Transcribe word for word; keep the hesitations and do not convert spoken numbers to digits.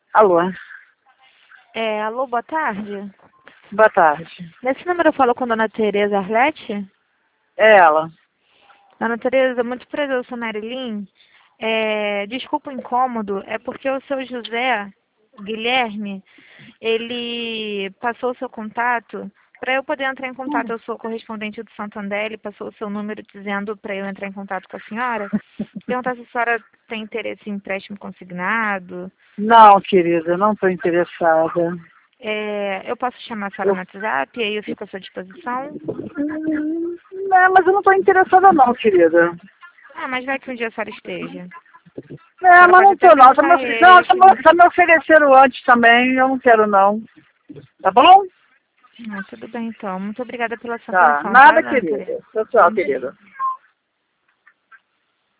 Alô? É, alô, boa tarde. Boa tarde. Nesse número eu falo com a dona Tereza Arlete? É ela. Dona Tereza, muito prazer, eu sou Marilyn. É, desculpa o incômodo, é porque o seu José Guilherme, ele passou o seu contato. Para eu poder entrar em contato, eu sou correspondente do Santander, ele passou o seu número dizendo para eu entrar em contato com a senhora. Perguntar se a senhora tem interesse em empréstimo consignado. Não, querida, não estou interessada. É, eu posso chamar a senhora Eu... no WhatsApp e aí eu fico à sua disposição? Hum, Não, mas eu não estou interessada não, querida. Ah, mas vai que um dia a senhora esteja. A É, senhora mas pode não até estou não. Já pensar me, não, já isso. me, já me ofereceram antes também, eu não quero não. Tá bom? Ah, tudo bem então. Muito obrigada pela sua Tá. atenção, tá, Nada, dona querida. Tereza? Tchau, tchau, Bom dia. querida.